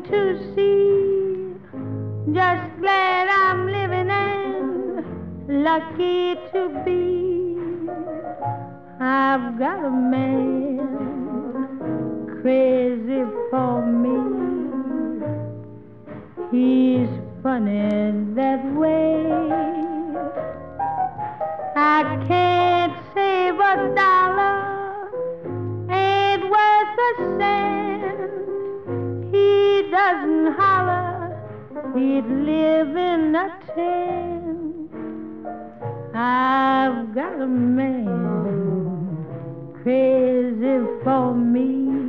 to see. Just glad I'm living and lucky to be. I've got a man crazy for me. He's funny that way. I can't save a dollar, ain't worth a cent. He doesn't holler, he'd live in a tent. I've got a man crazy for me.